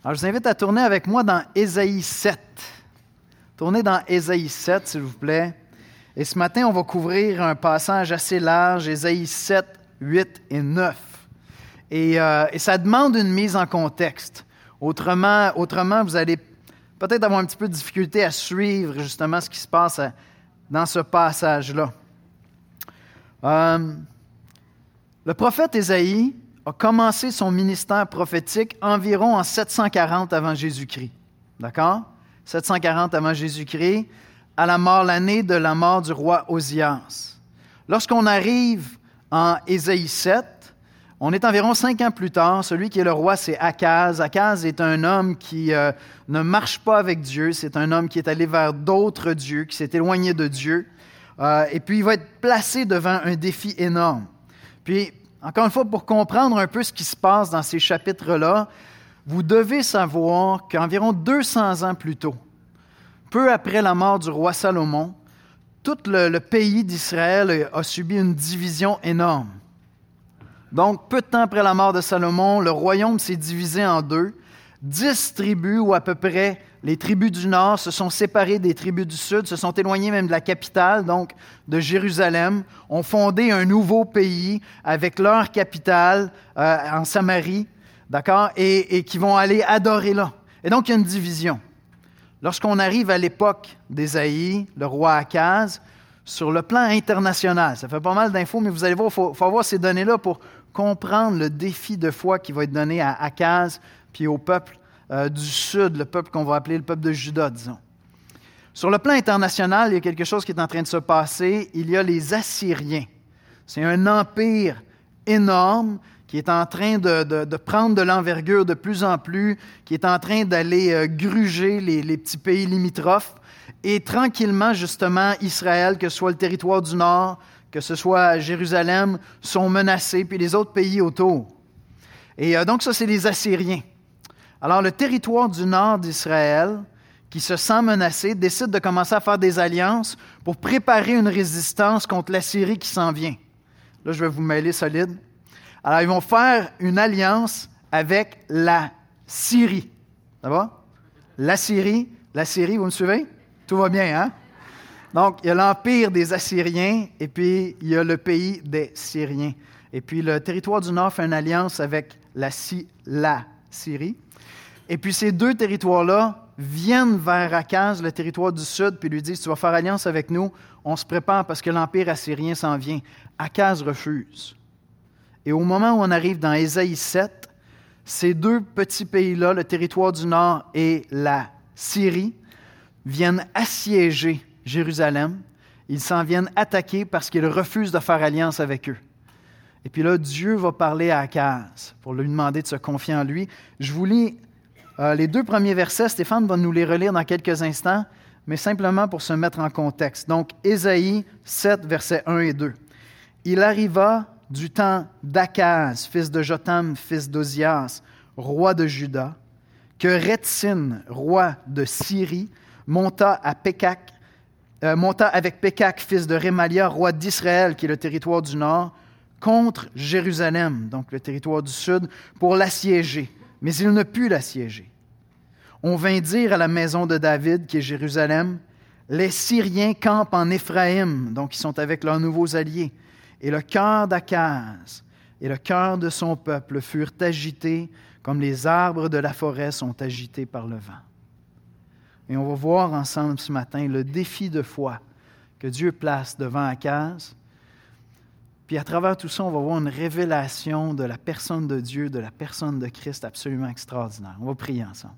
Alors, je vous invite à tourner avec moi dans Ésaïe 7. Tournez dans Ésaïe 7, s'il vous plaît. Et ce matin, on va couvrir un passage assez large, Ésaïe 7, 8 et 9. Et ça demande une mise en contexte. Autrement, vous allez peut-être avoir un petit peu de difficulté à suivre justement ce qui se passe dans ce passage-là. Le prophète Ésaïe a commencé son ministère prophétique environ en 740 avant Jésus-Christ. D'accord? 740 avant Jésus-Christ, à l'année de la mort du roi Osias. Lorsqu'on arrive en Ésaïe 7, on est environ 5 ans plus tard. Celui qui est le roi, c'est Akaz. Akaz est un homme qui ne marche pas avec Dieu. C'est un homme qui est allé vers d'autres dieux, qui s'est éloigné de Dieu. Et puis, il va être placé devant un défi énorme. Puis, encore une fois, pour comprendre un peu ce qui se passe dans ces chapitres-là, vous devez savoir qu'environ 200 ans plus tôt, peu après la mort du roi Salomon, tout le pays d'Israël a subi une division énorme. Donc, peu de temps après la mort de Salomon, le royaume s'est divisé en deux. 10 tribus, ou à peu près les tribus du nord, se sont séparées des tribus du sud, se sont éloignées même de la capitale, donc de Jérusalem, ont fondé un nouveau pays avec leur capitale en Samarie, d'accord, et qui vont aller adorer là. Et donc, il y a une division. Lorsqu'on arrive à l'époque d'Ésaïe, le roi Akaz, sur le plan international, ça fait pas mal d'infos, mais vous allez voir, il faut avoir ces données-là pour comprendre le défi de foi qui va être donné à Akaz puis au peuple du sud, le peuple qu'on va appeler le peuple de Juda, disons. Sur le plan international, il y a quelque chose qui est en train de se passer. Il y a les Assyriens. C'est un empire énorme qui est en train de prendre de l'envergure de plus en plus, qui est en train d'aller gruger les petits pays limitrophes. Et tranquillement, justement, Israël, que ce soit le territoire du Nord, que ce soit Jérusalem, sont menacés, puis les autres pays autour. Et donc ça, c'est les Assyriens. Alors, le territoire du nord d'Israël, qui se sent menacé, décide de commencer à faire des alliances pour préparer une résistance contre l'Assyrie qui s'en vient. Là, je vais vous mêler solide. Alors, ils vont faire une alliance avec la Syrie. Ça va? La Syrie, vous me suivez? Tout va bien, hein? Donc, il y a l'empire des Assyriens et puis il y a le pays des Syriens. Et puis, le territoire du nord fait une alliance avec la Syrie. Et puis, ces deux territoires-là viennent vers Akaz, le territoire du sud, puis lui disent, tu vas faire alliance avec nous, on se prépare parce que l'empire assyrien s'en vient. Akaz refuse. Et au moment où on arrive dans Ésaïe 7, ces deux petits pays-là, le territoire du nord et la Syrie, viennent assiéger Jérusalem. Ils s'en viennent attaquer parce qu'ils refusent de faire alliance avec eux. Et puis là, Dieu va parler à Akaz pour lui demander de se confier en lui. Je vous lis les 2 premiers versets. Stéphane va nous les relire dans quelques instants, mais simplement pour se mettre en contexte. Donc, Ésaïe 7, versets 1 et 2. « Il arriva du temps d'Akaz, fils de Jotham, fils d'Ozias, roi de Juda, que Rétsin, roi de Syrie, monta avec Pékak, fils de Rémalia, roi d'Israël, qui est le territoire du nord, contre Jérusalem, donc le territoire du sud, pour l'assiéger. Mais il ne put l'assiéger. On vint dire à la maison de David, qui est Jérusalem, les Syriens campent en Éphraïm, donc ils sont avec leurs nouveaux alliés. Et le cœur d'Akaz et le cœur de son peuple furent agités comme les arbres de la forêt sont agités par le vent. Et on va voir ensemble ce matin le défi de foi que Dieu place devant Akaz. Puis à travers tout ça, on va voir une révélation de la personne de Dieu, de la personne de Christ absolument extraordinaire. On va prier ensemble.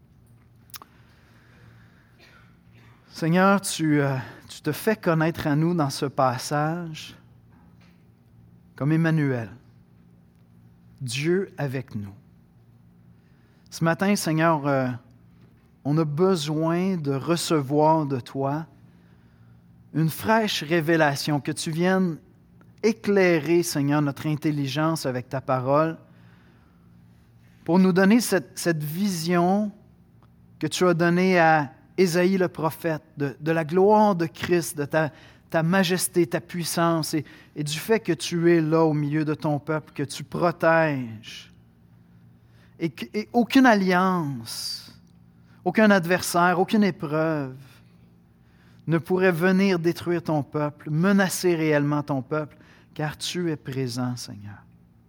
Seigneur, tu te fais connaître à nous dans ce passage comme Emmanuel, Dieu avec nous. Ce matin, Seigneur, on a besoin de recevoir de toi une fraîche révélation, que tu viennes éclairer, Seigneur, notre intelligence avec ta parole, pour nous donner cette vision que tu as donnée à Ésaïe le prophète, de la gloire de Christ, de ta majesté, ta puissance, et du fait que tu es là au milieu de ton peuple, que tu protèges, et aucune alliance, aucun adversaire, aucune épreuve ne pourrait venir détruire ton peuple, menacer réellement ton peuple, car tu es présent, Seigneur.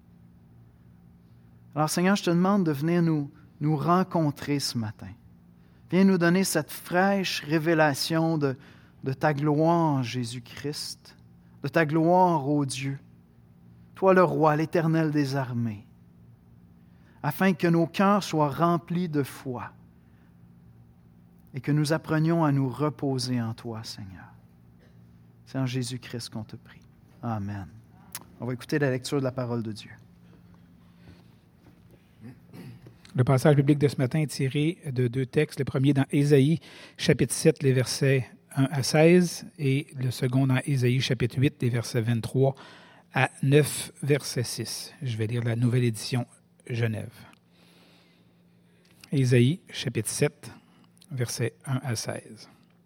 Alors, Seigneur, je te demande de venir nous rencontrer ce matin. Viens nous donner cette fraîche révélation de ta gloire, Jésus-Christ, de ta gloire, ô Dieu, toi le roi, l'Éternel des armées, afin que nos cœurs soient remplis de foi et que nous apprenions à nous reposer en toi, Seigneur. C'est en Jésus-Christ qu'on te prie. Amen. On va écouter la lecture de la parole de Dieu. Le passage biblique de ce matin est tiré de 2 textes. Le premier dans Ésaïe, chapitre 7, les versets 1 à 16, et le second dans Ésaïe, chapitre 8, les versets 23 à 9, verset 6. Je vais lire la nouvelle édition Genève. Ésaïe, chapitre 7, versets 1 à 16.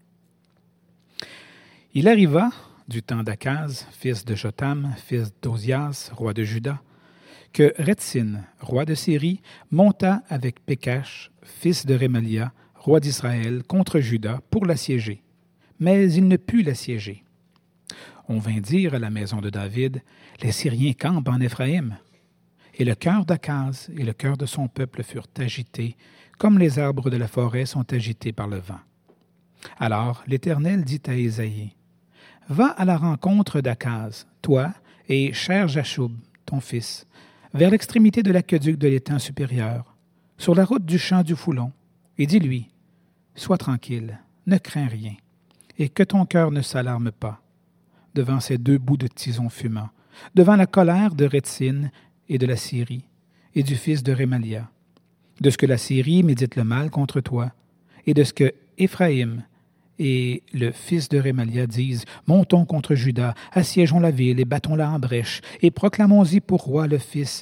Il arriva, du temps d'Akaz, fils de Jotham, fils d'Ozias, roi de Juda, que Rétsin, roi de Syrie, monta avec Pécache, fils de Rémalia, roi d'Israël, contre Juda pour l'assiéger. Mais il ne put l'assiéger. On vint dire à la maison de David, « Les Syriens campent en Éphraïm. » Et le cœur d'Akaz et le cœur de son peuple furent agités, comme les arbres de la forêt sont agités par le vent. Alors l'Éternel dit à Ésaïe, « Va à la rencontre d'Akaz, toi et cher Jachoub, ton fils, vers l'extrémité de l'aqueduc de l'étang supérieur, sur la route du champ du Foulon, et dis-lui, « Sois tranquille, ne crains rien, et que ton cœur ne s'alarme pas, devant ces 2 bouts de tison fumant, devant la colère de Rétsin et de la Syrie, et du fils de Rémalia, de ce que la Syrie médite le mal contre toi, et de ce que Éphraïm et le fils de Rémalia disent, « Montons contre Juda, assiégeons la ville et battons-la en brèche, et proclamons-y pour roi le fils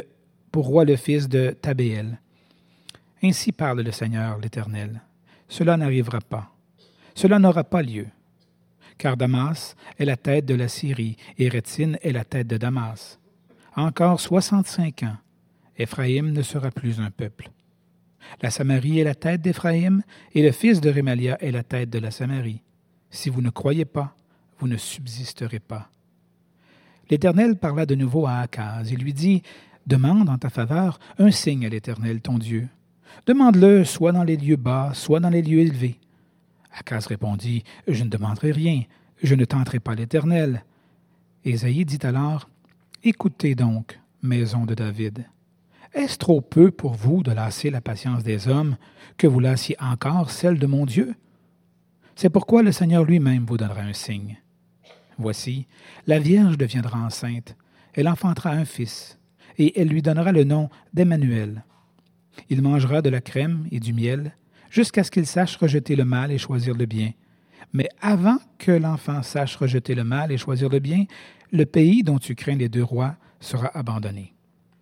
de Tabéel. » Ainsi parle le Seigneur l'Éternel. Cela n'arrivera pas. Cela n'aura pas lieu. Car Damas est la tête de la Syrie, et Rétsin est la tête de Damas. Encore 65 ans, Éphraïm ne sera plus un peuple. La Samarie est la tête d'Éphraïm, et le fils de Rémalia est la tête de la Samarie. Si vous ne croyez pas, vous ne subsisterez pas. L'Éternel parla de nouveau à Akaz et lui dit, « Demande en ta faveur un signe à l'Éternel ton Dieu. Demande-le soit dans les lieux bas, soit dans les lieux élevés. » Akaz répondit, « Je ne demanderai rien, je ne tenterai pas l'Éternel. » Ésaïe dit alors, « Écoutez donc, maison de David. Est-ce trop peu pour vous de lasser la patience des hommes, que vous lassiez encore celle de mon Dieu? C'est pourquoi le Seigneur lui-même vous donnera un signe. Voici, la Vierge deviendra enceinte, elle enfantera un fils, et elle lui donnera le nom d'Emmanuel. Il mangera de la crème et du miel, jusqu'à ce qu'il sache rejeter le mal et choisir le bien. Mais avant que l'enfant sache rejeter le mal et choisir le bien, le pays dont tu crains les 2 rois sera abandonné. »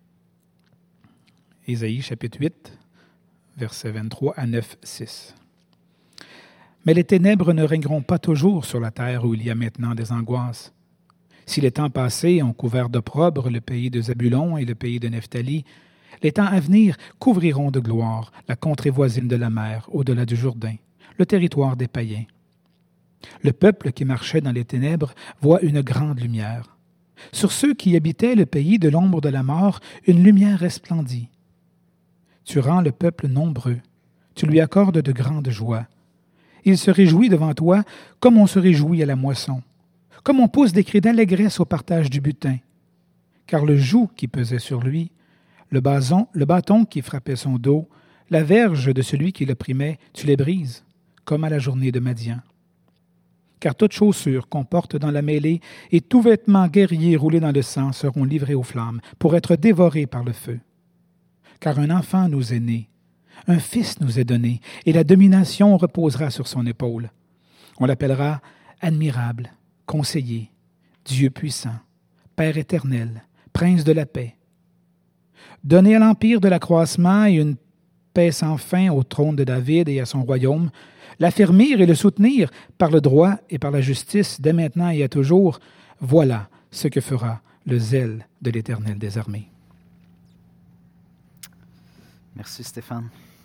Ésaïe, chapitre 8, versets 23 à 9, 6. Mais les ténèbres ne régneront pas toujours sur la terre où il y a maintenant des angoisses. Si les temps passés ont couvert d'opprobre le pays de Zabulon et le pays de Nephtali, les temps à venir couvriront de gloire la contrée voisine de la mer, au-delà du Jourdain, le territoire des païens. Le peuple qui marchait dans les ténèbres voit une grande lumière. Sur ceux qui habitaient le pays de l'ombre de la mort, une lumière resplendit. Tu rends le peuple nombreux, tu lui accordes de grandes joies. Il se réjouit devant toi comme on se réjouit à la moisson, comme on pousse des cris d'allégresse au partage du butin. Car le joug qui pesait sur lui, le bâton qui frappait son dos, la verge de celui qui l'opprimait, tu les brises, comme à la journée de Madian. Car toute chaussure qu'on porte dans la mêlée et tout vêtement guerrier roulé dans le sang seront livrés aux flammes pour être dévorés par le feu. Car un enfant nous est né, un fils nous est donné, et la domination reposera sur son épaule. On l'appellera admirable, conseiller, Dieu puissant, Père éternel, Prince de la paix. Donner à l'empire de l'accroissement et une paix sans fin au trône de David et à son royaume, l'affermir et le soutenir par le droit et par la justice dès maintenant et à toujours, voilà ce que fera le zèle de l'Éternel des armées. Merci Stéphane.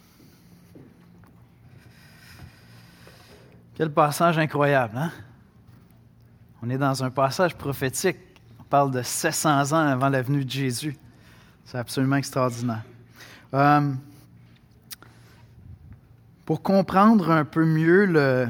Quel passage incroyable, hein? On est dans un passage prophétique. On parle de 700 ans avant la venue de Jésus. C'est absolument extraordinaire. Pour comprendre un peu mieux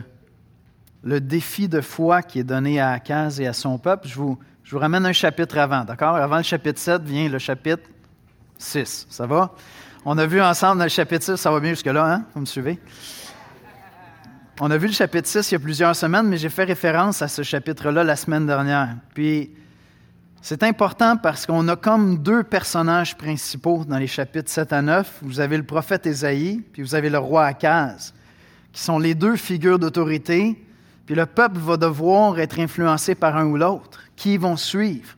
le défi de foi qui est donné à Akaz et à son peuple, je vous ramène un chapitre avant, d'accord? Avant le chapitre 7 vient le chapitre 6. Ça va? On a vu ensemble dans le chapitre 6, ça va bien jusque-là, hein? Vous me suivez? On a vu le chapitre 6 il y a plusieurs semaines, mais j'ai fait référence à ce chapitre-là la semaine dernière. Puis, c'est important parce qu'on a comme deux personnages principaux dans les chapitres 7 à 9. Vous avez le prophète Ésaïe, puis vous avez le roi Akaz, qui sont les deux figures d'autorité. Puis le peuple va devoir être influencé par un ou l'autre. Qui vont suivre?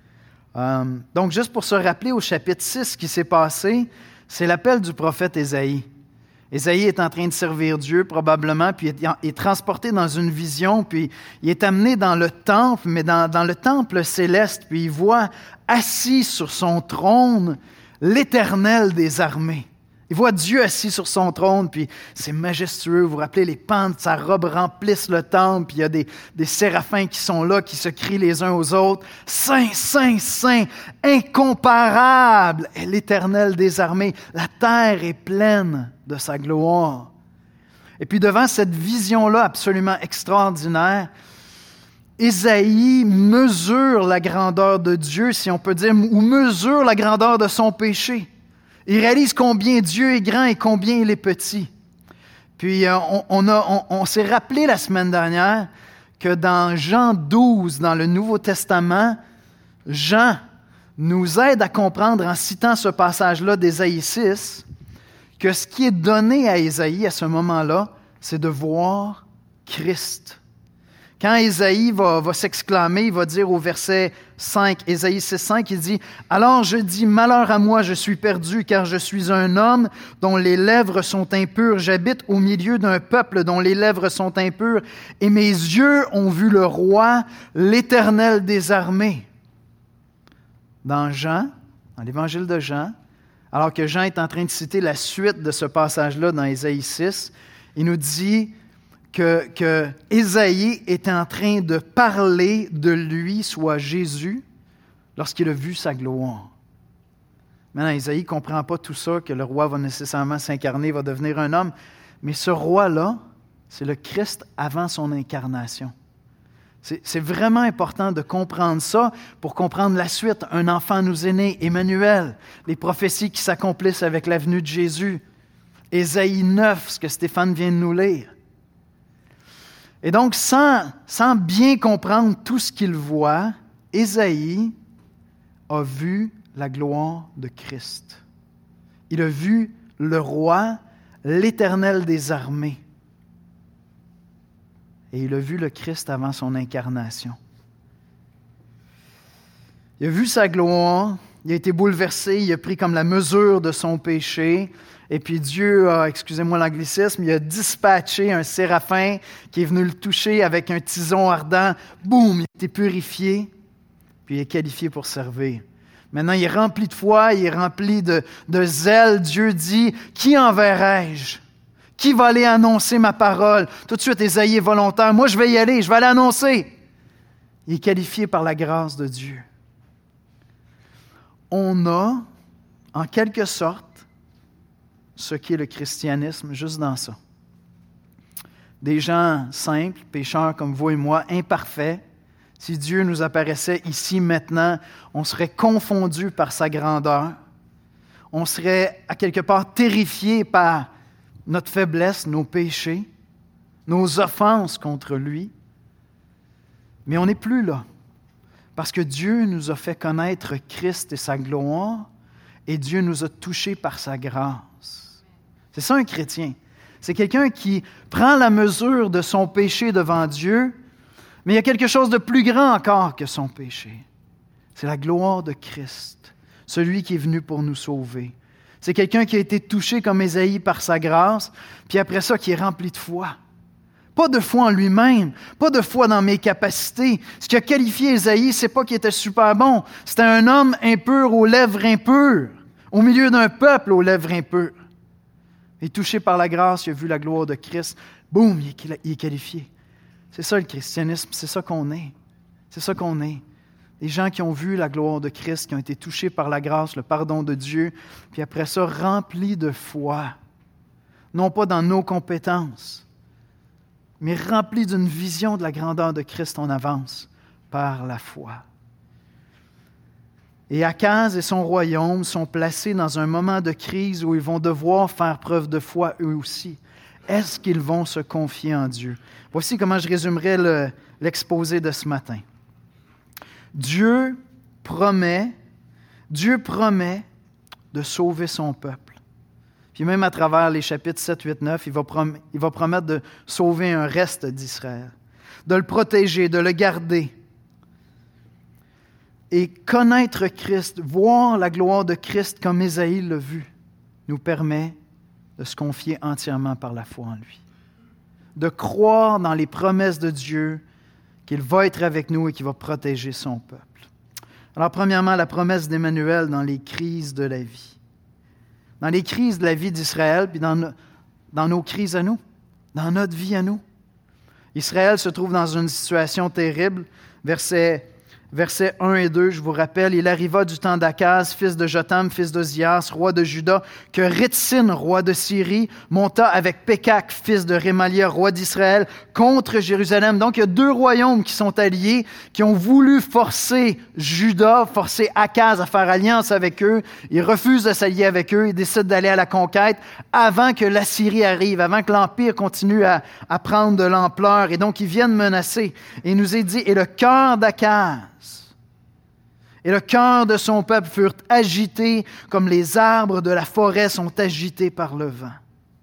Donc, juste pour se rappeler au chapitre 6 ce qui s'est passé, c'est l'appel du prophète Ésaïe. Ésaïe est en train de servir Dieu probablement, puis il est transporté dans une vision, puis il est amené dans le temple, mais dans le temple céleste, puis il voit assis sur son trône l'Éternel des armées. Il voit Dieu assis sur son trône, puis c'est majestueux. Vous vous rappelez, les pans de sa robe remplissent le temple, puis il y a des séraphins qui sont là, qui se crient les uns aux autres. « Saint, Saint, Saint, incomparable est l'Éternel des armées. La terre est pleine de sa gloire. » Et puis devant cette vision-là absolument extraordinaire, Ésaïe mesure la grandeur de Dieu, si on peut dire, ou mesure la grandeur de son péché. Il réalise combien Dieu est grand et combien il est petit. Puis on s'est rappelé la semaine dernière que dans Jean 12, dans le Nouveau Testament, Jean nous aide à comprendre en citant ce passage-là d'Ésaïe 6 que ce qui est donné à Ésaïe à ce moment-là, c'est de voir Christ. Quand Ésaïe va s'exclamer, il va dire au verset 5, Ésaïe 6,5, il dit « Alors je dis, malheur à moi, je suis perdu, car je suis un homme dont les lèvres sont impures. J'habite au milieu d'un peuple dont les lèvres sont impures, et mes yeux ont vu le roi, l'Éternel des armées. » Dans l'évangile de Jean, alors que Jean est en train de citer la suite de ce passage-là dans Ésaïe 6, il nous dit que Ésaïe est en train de parler de lui, soit Jésus, lorsqu'il a vu sa gloire. Maintenant, Ésaïe ne comprend pas tout ça, que le roi va nécessairement s'incarner, va devenir un homme, mais ce roi-là, c'est le Christ avant son incarnation. C'est vraiment important de comprendre ça pour comprendre la suite. Un enfant nous est né, Emmanuel, les prophéties qui s'accomplissent avec la venue de Jésus. Ésaïe 9, ce que Stéphane vient de nous lire. Et donc, sans bien comprendre tout ce qu'il voit, Ésaïe a vu la gloire de Christ. Il a vu le roi, l'Éternel des armées. Et il a vu le Christ avant son incarnation. Il a vu sa gloire, il a été bouleversé, il a pris comme la mesure de son péché. Et puis Dieu a, excusez-moi l'anglicisme, il a dispatché un séraphin qui est venu le toucher avec un tison ardent. Boum, il a été purifié, puis il est qualifié pour servir. Maintenant, il est rempli de foi, il est rempli de zèle. Dieu dit, « Qui enverrai-je? Qui va aller annoncer ma parole? » Tout de suite, Ésaïe est volontaire. « Moi, je vais y aller, je vais aller annoncer. » Il est qualifié par la grâce de Dieu. On a, en quelque sorte, ce qu'est le christianisme, juste dans ça. Des gens simples, pécheurs comme vous et moi, imparfaits. Si Dieu nous apparaissait ici, maintenant, on serait confondus par sa grandeur. On serait, à quelque part, terrifiés par notre faiblesse, nos péchés, nos offenses contre lui. Mais on n'est plus là. Parce que Dieu nous a fait connaître Christ et sa gloire, et Dieu nous a touchés par sa grâce. C'est ça un chrétien. C'est quelqu'un qui prend la mesure de son péché devant Dieu, mais il y a quelque chose de plus grand encore que son péché. C'est la gloire de Christ, celui qui est venu pour nous sauver. C'est quelqu'un qui a été touché comme Ésaïe par sa grâce, puis après ça, qui est rempli de foi. Pas de foi en lui-même, pas de foi dans mes capacités. Ce qui a qualifié Ésaïe, c'est pas qu'il était super bon. C'était un homme impur aux lèvres impures. Au milieu d'un peuple aux lèvres impures. Et touché par la grâce, il a vu la gloire de Christ. Boum, il est qualifié. C'est ça le christianisme, c'est ça qu'on est. C'est ça qu'on est. Des gens qui ont vu la gloire de Christ, qui ont été touchés par la grâce, le pardon de Dieu, puis après ça, remplis de foi. Non pas dans nos compétences, mais remplis d'une vision de la grandeur de Christ, on avance par la foi. Et Akaz et son royaume sont placés dans un moment de crise où ils vont devoir faire preuve de foi eux aussi. Est-ce qu'ils vont se confier en Dieu? Voici comment je résumerai l'exposé de ce matin. Dieu promet de sauver son peuple. Puis même à travers les chapitres 7, 8, 9, il va promettre de sauver un reste d'Israël, de le protéger, de le garder. Et connaître Christ, voir la gloire de Christ comme Ésaïe l'a vu, nous permet de se confier entièrement par la foi en lui. De croire dans les promesses de Dieu, qu'il va être avec nous et qu'il va protéger son peuple. Alors, premièrement, la promesse d'Emmanuel dans les crises de la vie. Dans les crises de la vie d'Israël, puis dans nos crises à nous, dans notre vie à nous. Israël se trouve dans une situation terrible. Versets 1 et 2, je vous rappelle, il arriva du temps d'Akaz, fils de Jotam, fils d'Ozias, roi de Juda, que Rétsin, roi de Syrie, monta avec Pékak, fils de Rémalia, roi d'Israël, contre Jérusalem. Donc, il y a deux royaumes qui sont alliés, qui ont voulu forcer Juda, forcer Akaz à faire alliance avec eux. Ils refusent de s'allier avec eux, ils décident d'aller à la conquête avant que l'Assyrie arrive, avant que l'Empire continue à prendre de l'ampleur. Et donc, ils viennent menacer. Et il nous est dit, et le cœur d'Akaz et le cœur de son peuple furent agités comme les arbres de la forêt sont agités par le vent.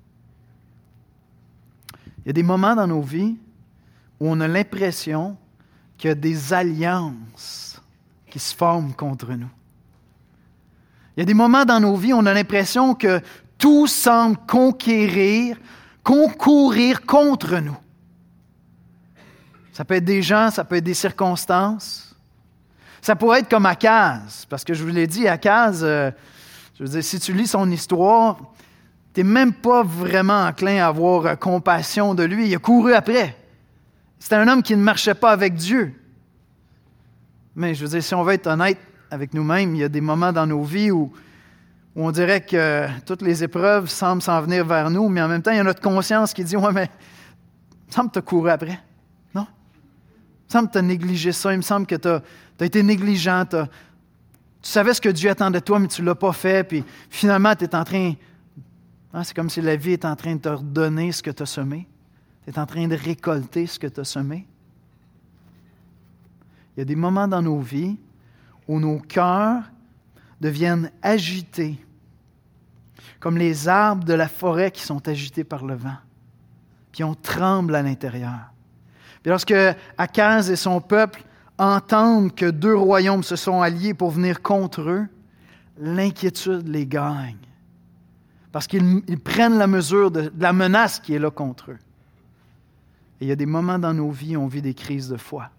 Il y a des moments dans nos vies où on a l'impression qu'il y a des alliances qui se forment contre nous. Il y a des moments dans nos vies où on a l'impression que tout semble concourir contre nous. Ça peut être des gens, ça peut être des circonstances. Ça pourrait être comme Akaz, parce que je vous l'ai dit, Akaz, je veux dire, si tu lis son histoire, tu n'es même pas vraiment enclin à avoir compassion de lui. Il a couru après. C'était un homme qui ne marchait pas avec Dieu. Mais je veux dire, si on veut être honnête avec nous-mêmes, il y a des moments dans nos vies où on dirait que toutes les épreuves semblent s'en venir vers nous, mais en même temps, il y a notre conscience qui dit « Ouais, mais il me semble que tu as couru après. Non? Il me semble que tu as négligé ça. Il me semble que tu as été négligent. Tu savais ce que Dieu attendait de toi, mais tu ne l'as pas fait. Puis finalement, tu es en train... c'est comme si la vie est en train de te redonner ce que tu as semé. Tu es en train de récolter ce que tu as semé. Il y a des moments dans nos vies où nos cœurs deviennent agités, comme les arbres de la forêt qui sont agités par le vent. Puis on tremble à l'intérieur. Puis lorsque Akaz et son peuple entendent que deux royaumes se sont alliés pour venir contre eux, l'inquiétude les gagne. Parce qu'ils prennent la mesure de la menace qui est là contre eux. Et il y a des moments dans nos vies où on vit des crises de foi.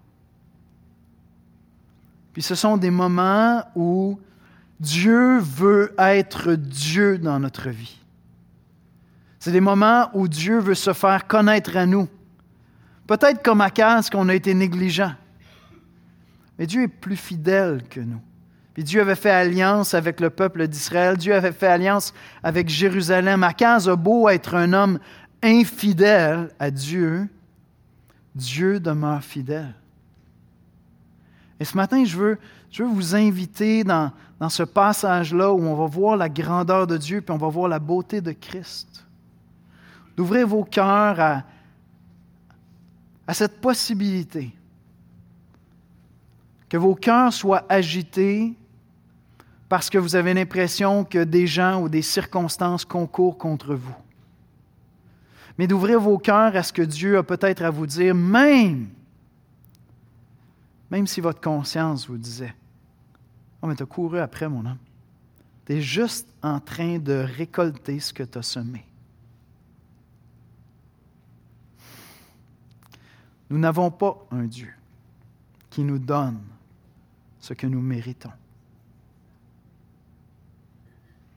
Puis ce sont des moments où Dieu veut être Dieu dans notre vie. C'est des moments où Dieu veut se faire connaître à nous. Peut-être comme Akaz qu'on a été négligent. Mais Dieu est plus fidèle que nous. Puis Dieu avait fait alliance avec le peuple d'Israël. Dieu avait fait alliance avec Jérusalem. Akaz a beau être un homme infidèle à Dieu, Dieu demeure fidèle. Et ce matin, je veux vous inviter dans ce passage-là où on va voir la grandeur de Dieu puis on va voir la beauté de Christ. D'ouvrir vos cœurs à cette possibilité que vos cœurs soient agités parce que vous avez l'impression que des gens ou des circonstances concourent contre vous. Mais d'ouvrir vos cœurs à ce que Dieu a peut-être à vous dire, même si votre conscience vous disait « Oh, mais tu as couru après, mon homme. Tu es juste en train de récolter ce que tu as semé. » Nous n'avons pas un Dieu qui nous donne ce que nous méritons.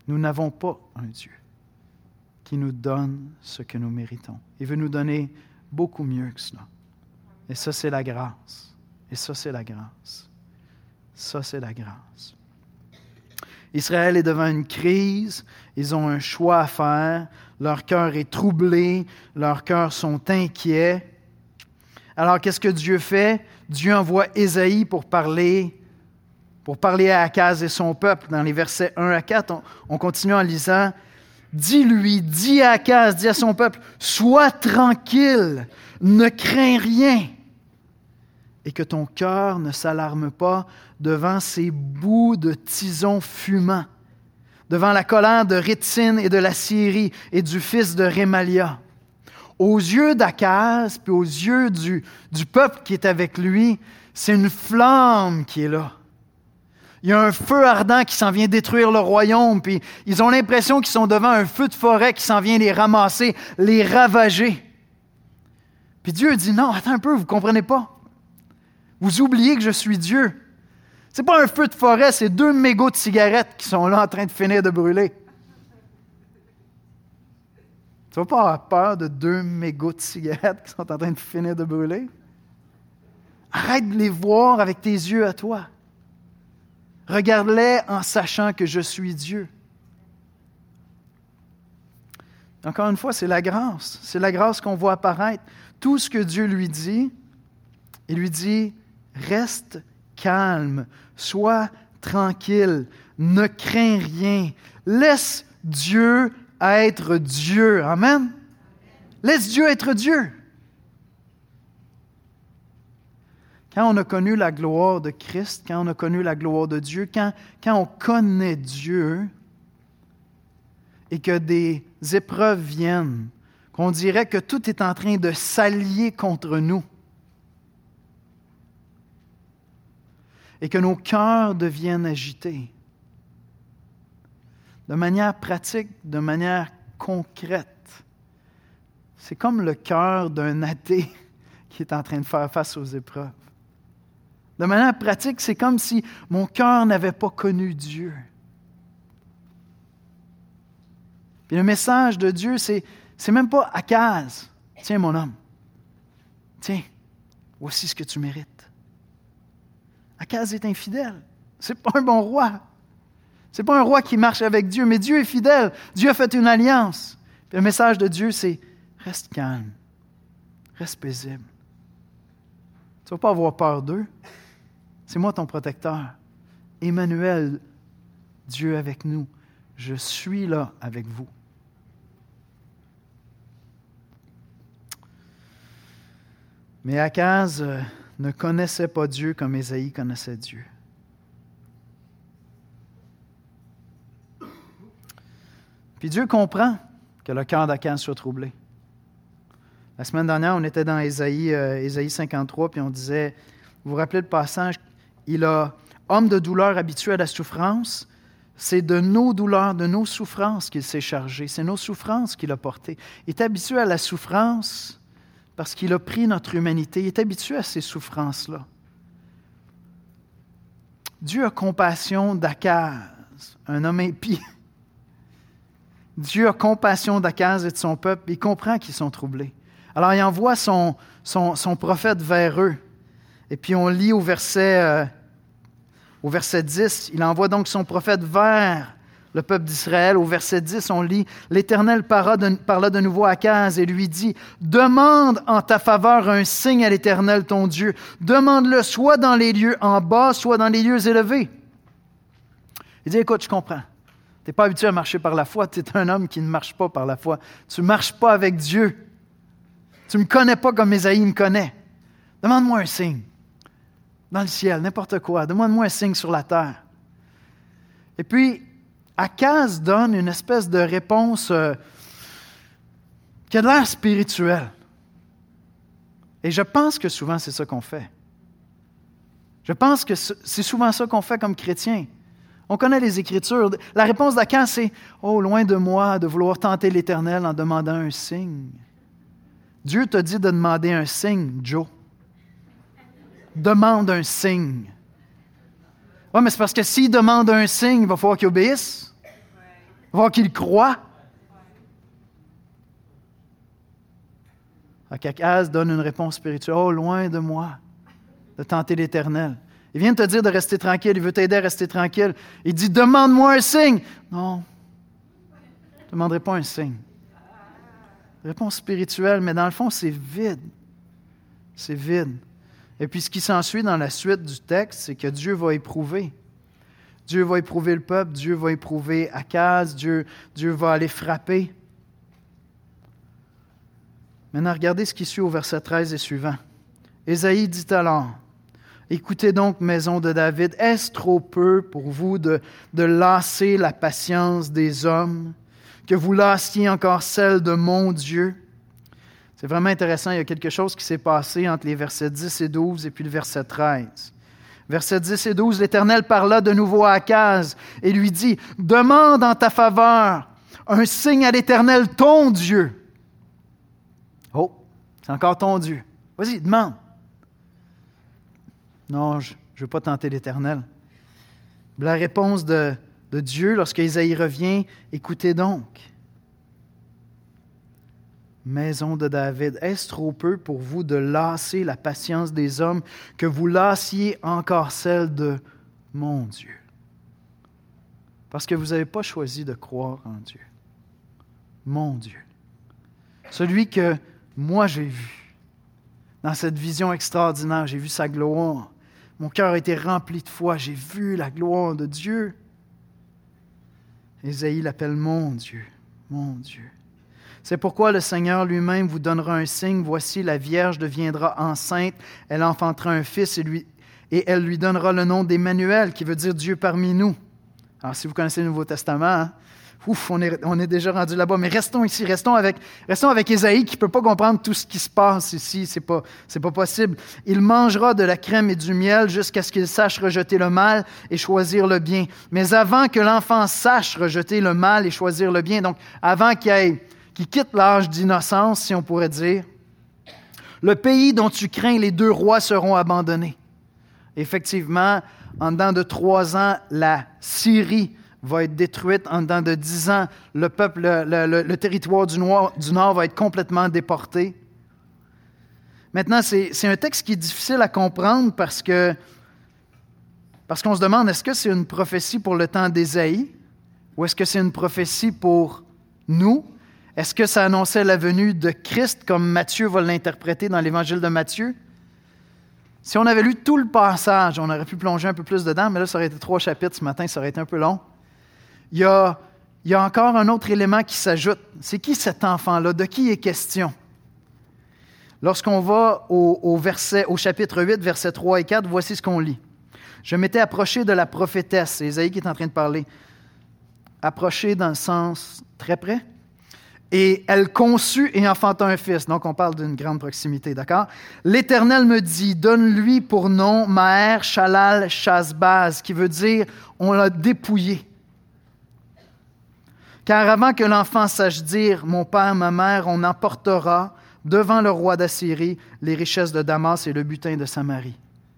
Nous n'avons pas un Dieu qui nous donne ce que nous méritons. Il veut nous donner beaucoup mieux que cela. Et ça, c'est la grâce. Et ça, c'est la grâce. Ça, c'est la grâce. Israël est devant une crise. Ils ont un choix à faire. Leur cœur est troublé. Leurs cœurs sont inquiets. Alors, qu'est-ce que Dieu fait? Dieu envoie Ésaïe pour parler à Akaz et son peuple. Dans les versets 1 à 4, on continue en lisant. Dis à Akaz, dis à son peuple, sois tranquille, ne crains rien, et que ton cœur ne s'alarme pas devant ces bouts de tison fumants, devant la colère de Rétine et de la Syrie et du fils de Rémalia. Aux yeux d'Akaz, puis aux yeux du peuple qui est avec lui, c'est une flamme qui est là. Il y a un feu ardent qui s'en vient détruire le royaume, puis ils ont l'impression qu'ils sont devant un feu de forêt qui s'en vient les ramasser, les ravager. Puis Dieu dit, non, attends un peu, vous ne comprenez pas. Vous oubliez que je suis Dieu. Ce n'est pas un feu de forêt, c'est 2 mégots de cigarettes qui sont là en train de finir de brûler. Tu ne vas pas avoir peur de 2 mégots de cigarettes qui sont en train de finir de brûler? Arrête de les voir avec tes yeux à toi. Regarde-les en sachant que je suis Dieu. Encore une fois, c'est la grâce. C'est la grâce qu'on voit apparaître. Tout ce que Dieu lui dit, il lui dit, reste calme, sois tranquille, ne crains rien. Laisse Dieu être Dieu. Amen? Laisse Dieu être Dieu. Quand on a connu la gloire de Christ, quand on a connu la gloire de Dieu, quand on connaît Dieu et que des épreuves viennent, qu'on dirait que tout est en train de s'allier contre nous et que nos cœurs deviennent agités, de manière pratique, de manière concrète. C'est comme le cœur d'un athée qui est en train de faire face aux épreuves. De manière pratique, c'est comme si mon cœur n'avait pas connu Dieu. Puis le message de Dieu, c'est même pas Akaz. Tiens, mon homme. Tiens, voici ce que tu mérites. Akaz est infidèle. C'est pas un bon roi. C'est pas un roi qui marche avec Dieu, mais Dieu est fidèle. Dieu a fait une alliance. Puis le message de Dieu, c'est reste calme. Reste paisible. Tu ne vas pas avoir peur d'eux. C'est moi ton protecteur. Emmanuel, Dieu avec nous. Je suis là avec vous. Mais Akaz ne connaissait pas Dieu comme Ésaïe connaissait Dieu. Puis Dieu comprend que le cœur d'Akaz soit troublé. La semaine dernière, on était dans Ésaïe 53, puis on disait, vous vous rappelez le passage, il a, homme de douleur habitué à la souffrance, c'est de nos douleurs, de nos souffrances qu'il s'est chargé, c'est nos souffrances qu'il a portées. Il est habitué à la souffrance parce qu'il a pris notre humanité, il est habitué à ces souffrances-là. Dieu a compassion d'Akaz, un homme impie. Dieu a compassion d'Akaz et de son peuple, il comprend qu'ils sont troublés. Alors, il envoie son prophète vers eux. Et puis, on lit au verset 10, il envoie donc son prophète vers le peuple d'Israël. Au verset 10, on lit, « L'Éternel parla de nouveau à Akaz et lui dit, « Demande en ta faveur un signe à l'Éternel ton Dieu. Demande-le soit dans les lieux en bas, soit dans les lieux élevés. » Il dit, « Écoute, je comprends. Tu n'es pas habitué à marcher par la foi. Tu es un homme qui ne marche pas par la foi. Tu ne marches pas avec Dieu. Tu ne me connais pas comme Ésaïe me connaît. Demande-moi un signe. Dans le ciel, n'importe quoi. Demande-moi un signe sur la terre. » Et puis, Akaz donne une espèce de réponse qui a de l'air spirituelle. Et je pense que souvent, c'est ça qu'on fait. Je pense que c'est souvent ça qu'on fait comme chrétiens. On connaît les Écritures. La réponse d'Akaz, c'est « Oh, loin de moi de vouloir tenter l'Éternel en demandant un signe. » Dieu t'a dit de demander un signe, Joe. Demande un signe. Oui, mais c'est parce que s'il demande un signe, il va falloir qu'il obéisse. voir qu'il croit. Akaz donne une réponse spirituelle. Oh, loin de moi de tenter l'Éternel. Il vient de te dire de rester tranquille. Il veut t'aider à rester tranquille. Il dit, demande-moi un signe. Non, je ne demanderai pas un signe. Réponse spirituelle, mais dans le fond, c'est vide. C'est vide. Et puis, ce qui s'ensuit dans la suite du texte, c'est que Dieu va éprouver. Dieu va éprouver le peuple. Dieu va éprouver Akaz. Dieu va aller frapper. Maintenant, regardez ce qui suit au verset 13 et suivant. Ésaïe dit alors, « Écoutez donc, maison de David, est-ce trop peu pour vous de lasser la patience des hommes, que vous lassiez encore celle de mon Dieu? » C'est vraiment intéressant, il y a quelque chose qui s'est passé entre les versets 10 et 12 et puis le verset 13. Versets 10 et 12, l'Éternel parla de nouveau à Akaz et lui dit, « Demande en ta faveur un signe à l'Éternel, ton Dieu. » Oh, c'est encore ton Dieu. Vas-y, demande. Non, je ne veux pas tenter l'Éternel. La réponse de Dieu, lorsque Ésaïe revient, écoutez donc. Maison de David, est-ce trop peu pour vous de lasser la patience des hommes, que vous lassiez encore celle de mon Dieu? Parce que vous n'avez pas choisi de croire en Dieu. Mon Dieu. Celui que moi, j'ai vu, dans cette vision extraordinaire, j'ai vu sa gloire. Mon cœur a été rempli de foi. J'ai vu la gloire de Dieu. Ésaïe l'appelle mon Dieu, mon Dieu. C'est pourquoi le Seigneur lui-même vous donnera un signe. Voici, la Vierge deviendra enceinte. Elle enfantera un fils et elle lui donnera le nom d'Emmanuel, qui veut dire Dieu parmi nous. Alors, si vous connaissez le Nouveau Testament, hein, on est déjà rendu là-bas, mais restons ici, restons avec Ésaïe qui ne peut pas comprendre tout ce qui se passe ici, c'est pas possible. Il mangera de la crème et du miel jusqu'à ce qu'il sache rejeter le mal et choisir le bien. Mais avant que l'enfant sache rejeter le mal et choisir le bien, donc avant qu'il quitte l'âge d'innocence, si on pourrait dire, le pays dont tu crains les 2 rois seront abandonnés. Effectivement, en dedans de 3 ans, la Syrie va être détruite. En dedans de 10 ans, le peuple, le territoire du Nord va être complètement déporté. Maintenant, c'est un texte qui est difficile à comprendre parce qu'on se demande, est-ce que c'est une prophétie pour le temps d'Ésaïe ou est-ce que c'est une prophétie pour nous? Est-ce que ça annonçait la venue de Christ comme Matthieu va l'interpréter dans l'Évangile de Matthieu? Si on avait lu tout le passage, on aurait pu plonger un peu plus dedans, mais là, ça aurait été 3 chapitres ce matin, ça aurait été un peu long. Il y a encore un autre élément qui s'ajoute. C'est qui cet enfant-là? De qui est question? Lorsqu'on va au chapitre 8, versets 3 et 4, voici ce qu'on lit. « Je m'étais approché de la prophétesse. » C'est Ésaïe qui est en train de parler. Approché dans le sens très près. « Et elle conçut et enfanta un fils. » Donc, on parle d'une grande proximité, d'accord? « L'Éternel me dit, donne-lui pour nom Maher Shalal Shazbaz, qui veut dire, on l'a dépouillé. Car avant que l'enfant sache dire, mon père, ma mère, on emportera devant le roi d'Assyrie les richesses de Damas et le butin de Samarie. »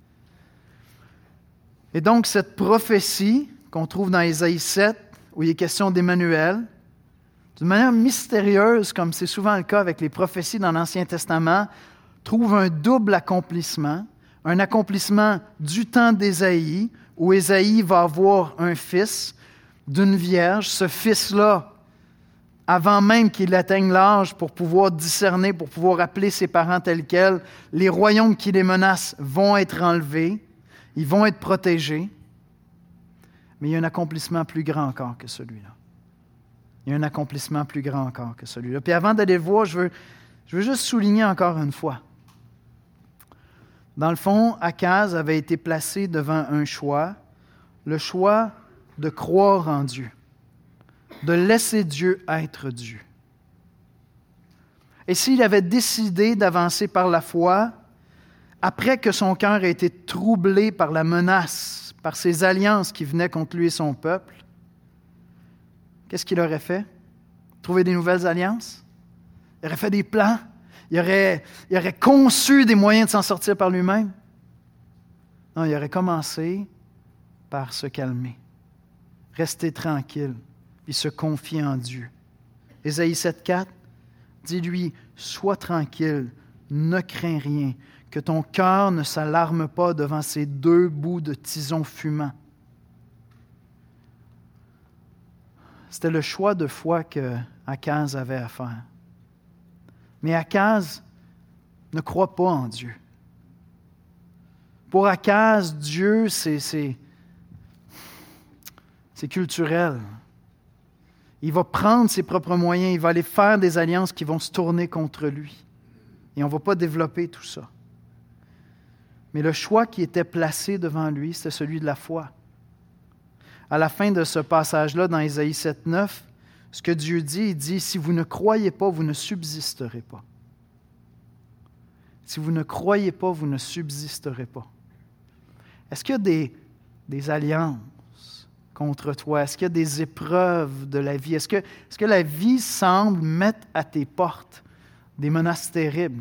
Et donc, cette prophétie qu'on trouve dans Ésaïe 7, où il est question d'Emmanuel, d'une manière mystérieuse, comme c'est souvent le cas avec les prophéties dans l'Ancien Testament, trouve un double accomplissement, un accomplissement du temps d'Ésaïe, où Ésaïe va avoir un fils d'une vierge. Ce fils-là, avant même qu'il atteigne l'âge pour pouvoir discerner, pour pouvoir appeler ses parents tels quels, les royaumes qui les menacent vont être enlevés, ils vont être protégés. Mais il y a un accomplissement plus grand encore que celui-là. Il y a un accomplissement plus grand encore que celui-là. Puis avant d'aller le voir, je veux juste souligner encore une fois. Dans le fond, Akaz avait été placé devant un choix, le choix de croire en Dieu, de laisser Dieu être Dieu. Et s'il avait décidé d'avancer par la foi, après que son cœur ait été troublé par la menace, par ces alliances qui venaient contre lui et son peuple, qu'est-ce qu'il aurait fait? Trouver des nouvelles alliances? Il aurait fait des plans? Il aurait conçu des moyens de s'en sortir par lui-même? Non, il aurait commencé par se calmer, rester tranquille, puis se confier en Dieu. Ésaïe 7,4, dis-lui, sois tranquille, ne crains rien, que ton cœur ne s'alarme pas devant ces 2 bouts de tison fumant. C'était le choix de foi que Akaz avait à faire. Mais Akaz ne croit pas en Dieu. Pour Akaz, Dieu, c'est culturel. Il va prendre ses propres moyens, il va aller faire des alliances qui vont se tourner contre lui. Et on ne va pas développer tout ça. Mais le choix qui était placé devant lui, c'était celui de la foi. À la fin de ce passage-là, dans Ésaïe 7,9, ce que Dieu dit, il dit, « Si vous ne croyez pas, vous ne subsisterez pas. » Si vous ne croyez pas, vous ne subsisterez pas. Est-ce qu'il y a des alliances contre toi? Est-ce qu'il y a des épreuves de la vie? Est-ce que la vie semble mettre à tes portes des menaces terribles?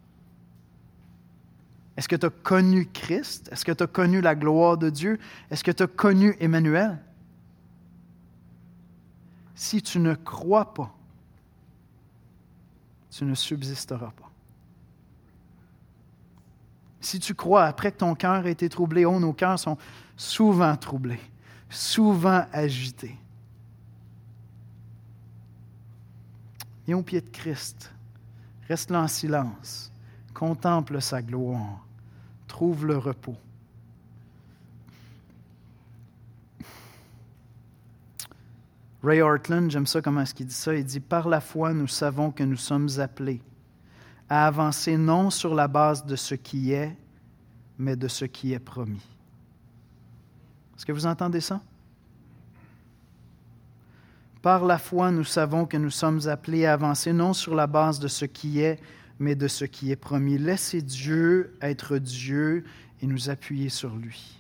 Est-ce que tu as connu Christ? Est-ce que tu as connu la gloire de Dieu? Est-ce que tu as connu Emmanuel? Si tu ne crois pas, tu ne subsisteras pas. Si tu crois, après que ton cœur ait été troublé, nos cœurs sont souvent troublés, souvent agités. Viens au pied de Christ, reste là en silence, contemple sa gloire, trouve le repos. Ray Ortlund, j'aime ça comment est-ce qu'il dit ça, il dit « Par la foi, nous savons que nous sommes appelés à avancer non sur la base de ce qui est, mais de ce qui est promis. » Est-ce que vous entendez ça? Par la foi, nous savons que nous sommes appelés à avancer non sur la base de ce qui est, mais de ce qui est promis. Laissez Dieu être Dieu et nous appuyer sur lui.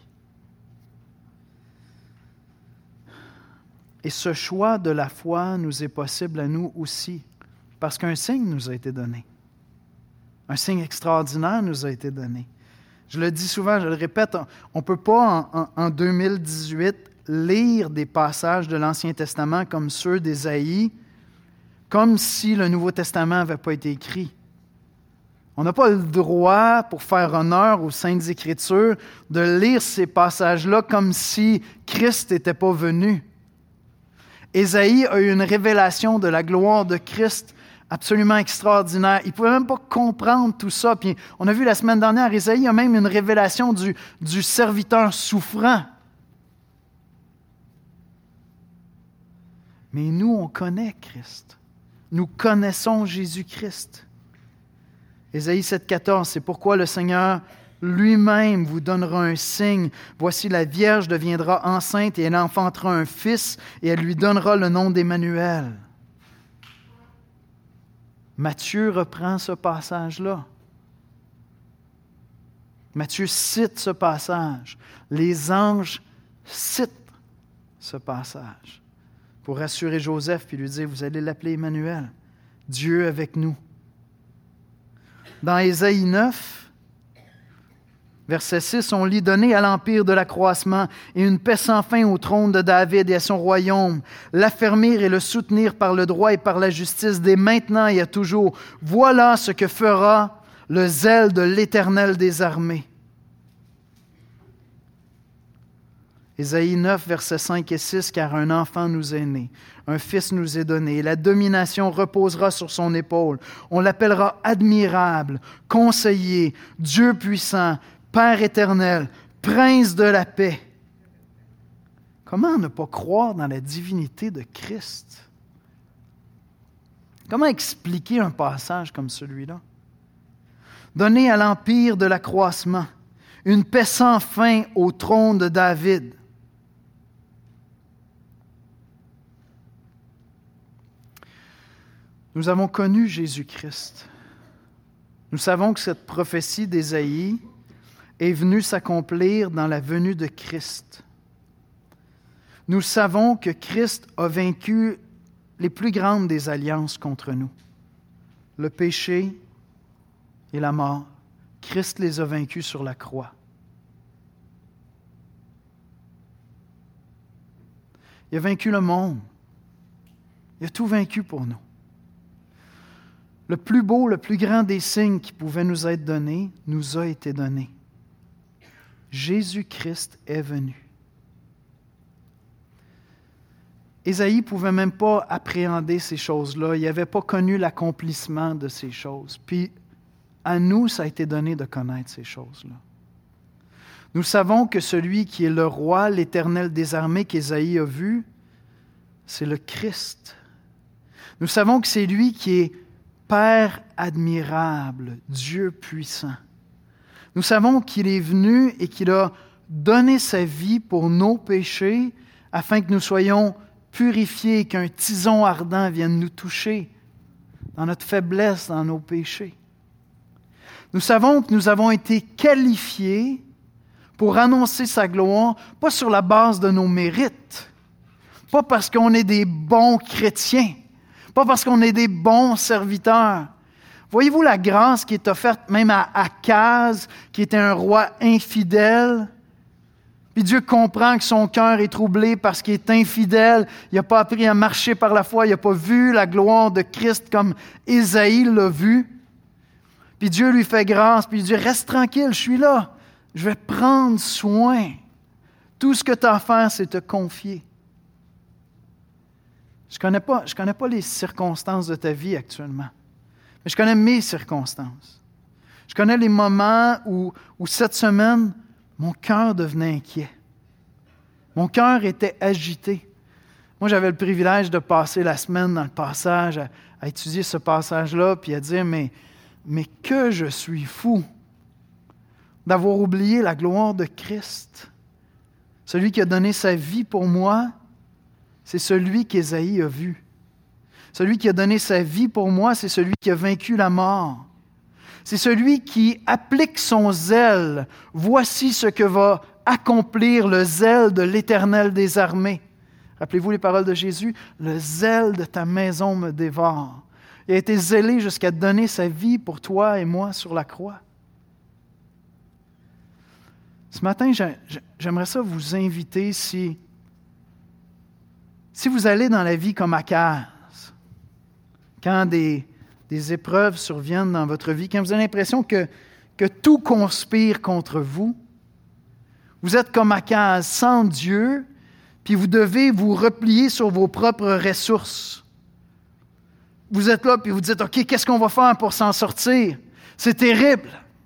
Et ce choix de la foi nous est possible à nous aussi, parce qu'un signe nous a été donné. Un signe extraordinaire nous a été donné. Je le dis souvent, je le répète, on ne peut pas en 2018 lire des passages de l'Ancien Testament comme ceux d'Ésaïe, comme si le Nouveau Testament n'avait pas été écrit. On n'a pas le droit, pour faire honneur aux Saintes Écritures, de lire ces passages-là comme si Christ n'était pas venu. Ésaïe a eu une révélation de la gloire de Christ absolument extraordinaire. Il ne pouvait même pas comprendre tout ça. Puis on a vu la semaine dernière, Ésaïe a même une révélation du serviteur souffrant. Mais nous, on connaît Christ. Nous connaissons Jésus-Christ. Ésaïe 7,14, c'est pourquoi le Seigneur lui-même vous donnera un signe. Voici, la Vierge deviendra enceinte et elle enfantera un fils et elle lui donnera le nom d'Emmanuel. Matthieu reprend ce passage-là. Matthieu cite ce passage. Les anges citent ce passage pour rassurer Joseph puis lui dire, vous allez l'appeler Emmanuel, Dieu avec nous. Dans Ésaïe 9, verset 6, on lit « Donner à l'empire de l'accroissement et une paix sans fin au trône de David et à son royaume, l'affermir et le soutenir par le droit et par la justice dès maintenant et à toujours. Voilà ce que fera le zèle de l'Éternel des armées. » Ésaïe 9, versets 5 et 6, « Car un enfant nous est né, un fils nous est donné, et la domination reposera sur son épaule. On l'appellera admirable, conseiller, Dieu puissant, Père éternel, Prince de la paix. » Comment ne pas croire dans la divinité de Christ? Comment expliquer un passage comme celui-là? Donner à l'empire de l'accroissement, une paix sans fin au trône de David. Nous avons connu Jésus-Christ. Nous savons que cette prophétie d'Ésaïe est venue s'accomplir dans la venue de Christ. Nous savons que Christ a vaincu les plus grandes des alliances contre nous. Le péché et la mort. Christ les a vaincus sur la croix. Il a vaincu le monde. Il a tout vaincu pour nous. Le plus beau, le plus grand des signes qui pouvaient nous être donnés, nous a été donné. Jésus-Christ est venu. Ésaïe ne pouvait même pas appréhender ces choses-là. Il n'avait pas connu l'accomplissement de ces choses. Puis, à nous, ça a été donné de connaître ces choses-là. Nous savons que celui qui est le roi, l'Éternel des armées qu'Ésaïe a vu, c'est le Christ. Nous savons que c'est lui qui est Père admirable, Dieu puissant. Nous savons qu'il est venu et qu'il a donné sa vie pour nos péchés afin que nous soyons purifiés et qu'un tison ardent vienne nous toucher dans notre faiblesse, dans nos péchés. Nous savons que nous avons été qualifiés pour annoncer sa gloire, pas sur la base de nos mérites, pas parce qu'on est des bons chrétiens, pas parce qu'on est des bons serviteurs. Voyez-vous la grâce qui est offerte même à Akaz, qui était un roi infidèle? Puis Dieu comprend que son cœur est troublé parce qu'il est infidèle. Il n'a pas appris à marcher par la foi. Il n'a pas vu la gloire de Christ comme Ésaïe l'a vu. Puis Dieu lui fait grâce. Puis il dit, reste tranquille, je suis là. Je vais prendre soin. Tout ce que tu as à faire, c'est te confier. Je connais pas les circonstances de ta vie actuellement. Mais je connais mes circonstances. Je connais les moments où cette semaine, mon cœur devenait inquiet. Mon cœur était agité. Moi, j'avais le privilège de passer la semaine dans le passage, à étudier ce passage-là, puis à dire, mais que je suis fou d'avoir oublié la gloire de Christ. Celui qui a donné sa vie pour moi, c'est celui qu'Ésaïe a vu. Celui qui a donné sa vie pour moi, c'est celui qui a vaincu la mort. C'est celui qui applique son zèle. Voici ce que va accomplir le zèle de l'Éternel des armées. Rappelez-vous les paroles de Jésus? Le zèle de ta maison me dévore. Il a été zélé jusqu'à donner sa vie pour toi et moi sur la croix. Ce matin, j'aimerais ça vous inviter, si vous allez dans la vie comme Akaz, quand des épreuves surviennent dans votre vie, quand vous avez l'impression que tout conspire contre vous, vous êtes comme Akaz, sans Dieu, puis vous devez vous replier sur vos propres ressources. Vous êtes là, puis vous dites, OK, qu'est-ce qu'on va faire pour s'en sortir? C'est terrible.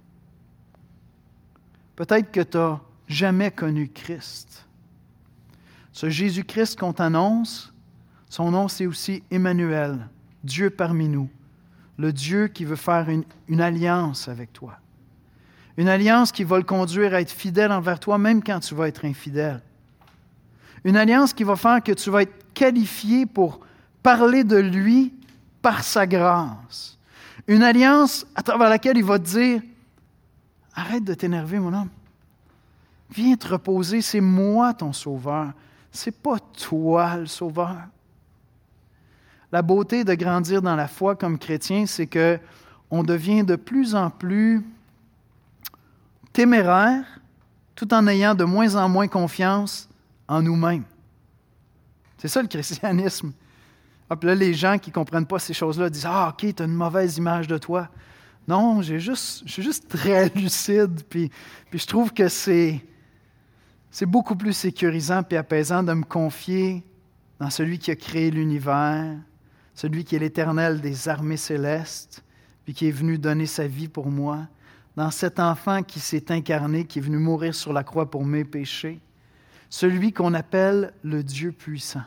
Peut-être que tu n'as jamais connu Christ. Ce Jésus-Christ qu'on t'annonce, son nom c'est aussi Emmanuel, Dieu parmi nous, le Dieu qui veut faire une alliance avec toi. Une alliance qui va le conduire à être fidèle envers toi, même quand tu vas être infidèle. Une alliance qui va faire que tu vas être qualifié pour parler de lui par sa grâce. Une alliance à travers laquelle il va te dire, arrête de t'énerver, mon homme. Viens te reposer, c'est moi ton sauveur. C'est pas toi le sauveur. La beauté de grandir dans la foi comme chrétien, c'est qu'on devient de plus en plus téméraire, tout en ayant de moins en moins confiance en nous-mêmes. C'est ça le christianisme. Ah, puis là, les gens qui ne comprennent pas ces choses-là disent « Ah, OK, tu as une mauvaise image de toi. » Non, je suis juste très lucide, puis je trouve que c'est beaucoup plus sécurisant et apaisant de me confier dans celui qui a créé l'univers, celui qui est l'Éternel des armées célestes, puis qui est venu donner sa vie pour moi, dans cet enfant qui s'est incarné, qui est venu mourir sur la croix pour mes péchés, celui qu'on appelle le Dieu puissant.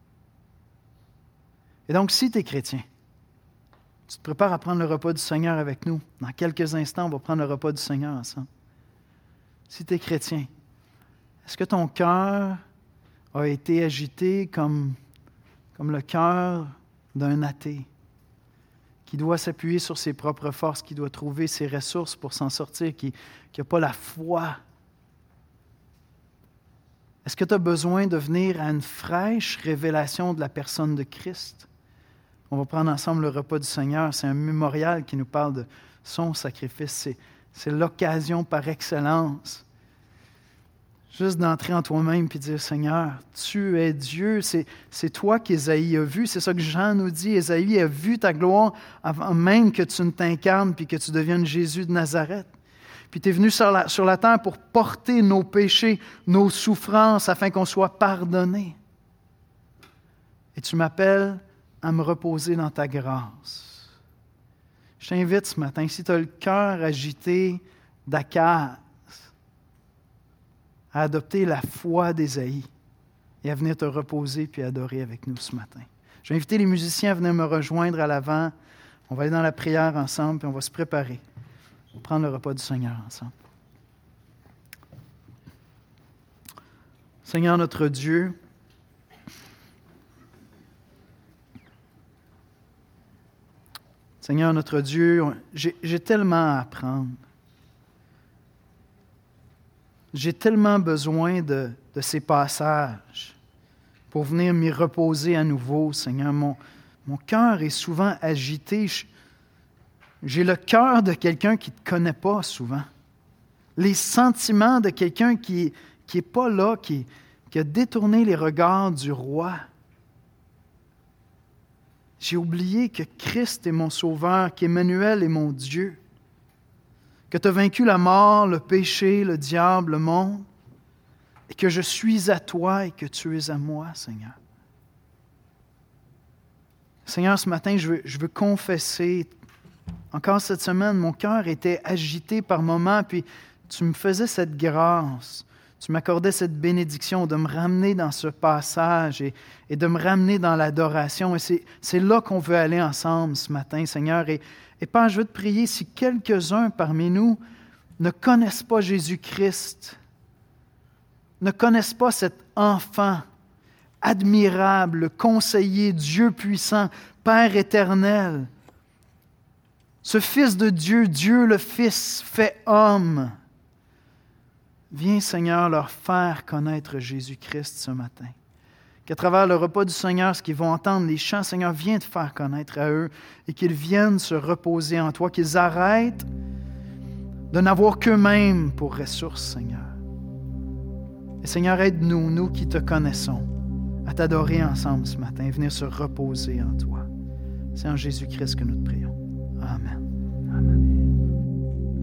Et donc, si tu es chrétien, tu te prépares à prendre le repas du Seigneur avec nous. Dans quelques instants, on va prendre le repas du Seigneur ensemble. Si tu es chrétien, est-ce que ton cœur a été agité comme le cœur d'un athée qui doit s'appuyer sur ses propres forces, qui doit trouver ses ressources pour s'en sortir, qui n'a pas la foi? Est-ce que tu as besoin de venir à une fraîche révélation de la personne de Christ? On va prendre ensemble le repas du Seigneur. C'est un mémorial qui nous parle de son sacrifice. C'est l'occasion par excellence. Juste d'entrer en toi-même et dire, Seigneur, tu es Dieu. C'est toi qu'Ésaïe a vu. C'est ça que Jean nous dit. Ésaïe a vu ta gloire avant même que tu ne t'incarnes puis que tu deviennes Jésus de Nazareth. Puis tu es venu sur la terre pour porter nos péchés, nos souffrances, afin qu'on soit pardonné. Et tu m'appelles à me reposer dans ta grâce. Je t'invite ce matin, si tu as le cœur agité d'Akaz, à adopter la foi d'Ésaïe et à venir te reposer puis adorer avec nous ce matin. Je vais inviter les musiciens à venir me rejoindre à l'avant. On va aller dans la prière ensemble puis on va se préparer pour prendre le repas du Seigneur ensemble. Seigneur notre Dieu, Seigneur notre Dieu, j'ai tellement à apprendre. J'ai tellement besoin de ces passages pour venir m'y reposer à nouveau, Seigneur. Mon cœur est souvent agité. J'ai le cœur de quelqu'un qui ne te connaît pas souvent. Les sentiments de quelqu'un qui n'est pas là, qui a détourné les regards du roi. J'ai oublié que Christ est mon sauveur, qu'Emmanuel est mon Dieu, que tu as vaincu la mort, le péché, le diable, le monde, et que je suis à toi et que tu es à moi, Seigneur. Seigneur, ce matin, je veux confesser, encore cette semaine, mon cœur était agité par moments, puis tu me faisais cette grâce, tu m'accordais cette bénédiction de me ramener dans ce passage et de me ramener dans l'adoration. Et c'est là qu'on veut aller ensemble ce matin, Seigneur. Et Père, je veux te prier, si quelques-uns parmi nous ne connaissent pas Jésus-Christ, ne connaissent pas cet enfant admirable, conseiller, Dieu puissant, Père éternel, ce Fils de Dieu, Dieu le Fils fait homme, viens, Seigneur, leur faire connaître Jésus-Christ ce matin. Qu'à travers le repas du Seigneur, ce qu'ils vont entendre, les chants, Seigneur, viens te faire connaître à eux et qu'ils viennent se reposer en toi, qu'ils arrêtent de n'avoir qu'eux-mêmes pour ressource, Seigneur. Et Seigneur, aide-nous, nous qui te connaissons, à t'adorer ensemble ce matin et venir se reposer en toi. C'est en Jésus-Christ que nous te prions.